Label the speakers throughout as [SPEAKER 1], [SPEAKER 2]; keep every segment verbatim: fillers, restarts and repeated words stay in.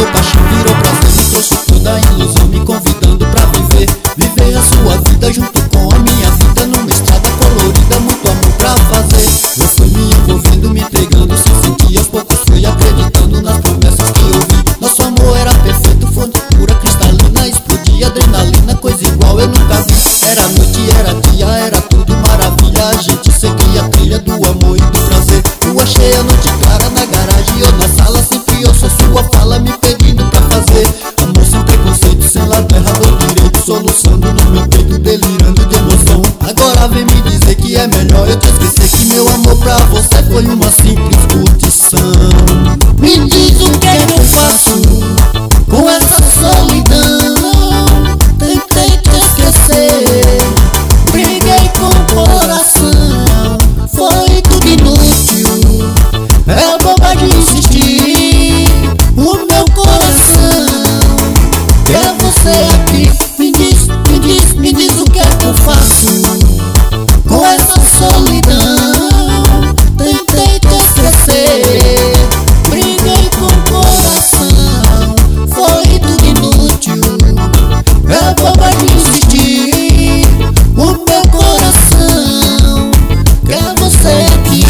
[SPEAKER 1] virou paixão, virou prazer, me trouxe toda a ilusão, me convidando pra viver. Viver a sua vida junto com a minha vida, numa estrada colorida, muito amor pra fazer. Eu fui me envolvendo, me entregando, sem sentir, aos poucos fui acreditando nas promessas que eu vi. Nosso amor era perfeito, fonte pura, cristalina, explodia adrenalina, coisa igual eu nunca vi. Era noite, era dia, era tudo maravilha, a gente seguia a trilha do amor e do prazer. Rua cheia, noite clara, na garagem ou na sala, sempre eu sou sua fala, me pedindo pra fazer. Amor sem preconceito, sem lado errado ou direito, soluçando no meu peito, delirando de emoção. Agora vem me dizer que é melhor eu te esquecer, que meu amor pra você foi uma simples curtição. Me diz o que é que eu faço com essa solidão. Tentei te esquecer, briguei com o coração, foi tudo inútil, é bobagem insistir. O meu coração quer você aqui. Me diz, me diz, me diz o que é que eu faço com essa solidão. Tentei te esquecer, briguei com o coração, foi tudo inútil, é bobagem insistir. O meu coração quer você aqui.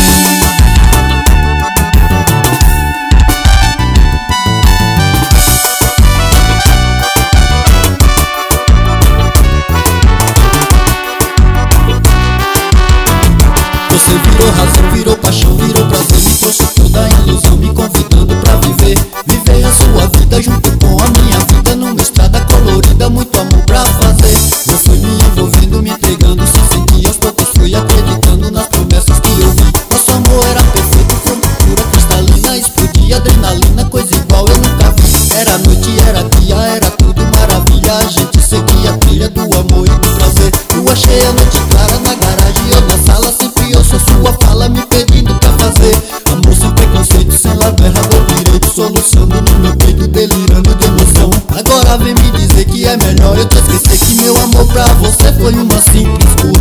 [SPEAKER 1] Você virou razão, virou paixão, virou prazer, me trouxe toda a ilusão, me convidando pra viver. Viver a sua vida junto com a minha vida, numa estrada colorida, muito amor pra fazer. Eu fui me envolvendo, me entregando, sem sentir, aos poucos fui acreditando nas promessas que eu vi. Nosso amor era perfeito, fonte pura, cristalina, explodia adrenalina, coisa igual eu nunca vi. Era noite, era dia, era tudo maravilha, a gente seguia a trilha do amor e do prazer. Rua cheia, noite clara, na garagem ou na sala, sempre eu sou sua fala, me pedindo pra fazer. Amor sem preconceito, sem lado errado ou direito, soluçando no meu peito, delirando de emoção. Agora vem me dizer que é melhor eu te esquecer, que meu amor pra você foi uma simples coisa.